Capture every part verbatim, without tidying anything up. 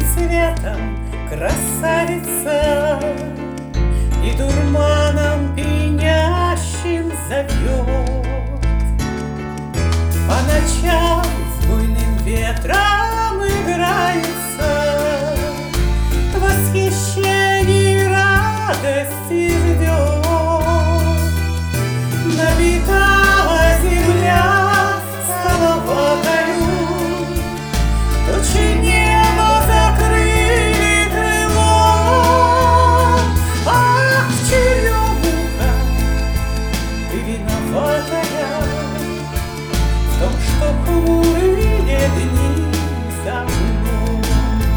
цветом красавица и дурманом пьянящим зовет. По ночам с буйным ветром играется, в восхищении радости ждет. Набитала земля соловатою, тучи неба закрыли крыло. Ах, черемуха, ты виноватая в том, что хмурые дни за мной.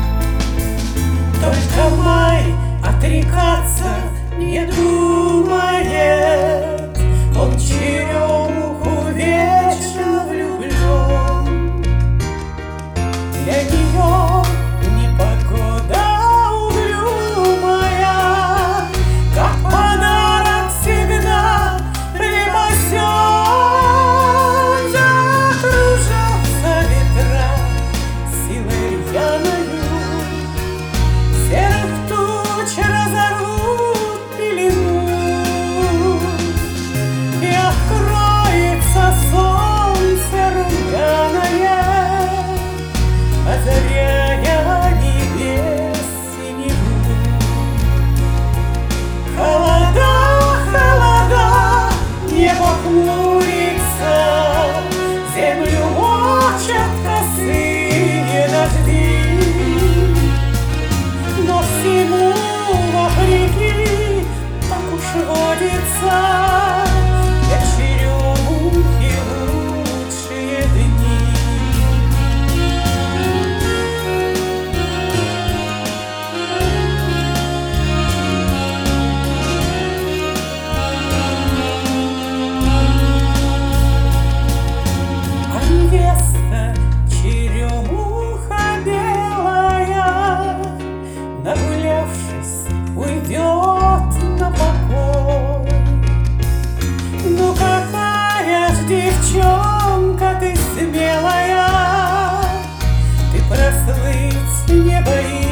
Только май отрекаться не думает, он в черемуху вечно влюблен. Для нее непогода угрюмая, как подарок всегда припасен. Закружатся ветра силой рьяною, серых туч разорвут пелену, и откроется солнце румяное, озаряя небес синеву. Холода, холода, небо хмурится, землю мочат косые дожди, но всему вопреки так уж водится, для черемухи лучшие дни. А невеста черемуха белая, нагулявшись, уйдет на покой. Ну какая ж девчонка ты смелая, ты прослыть не боишься.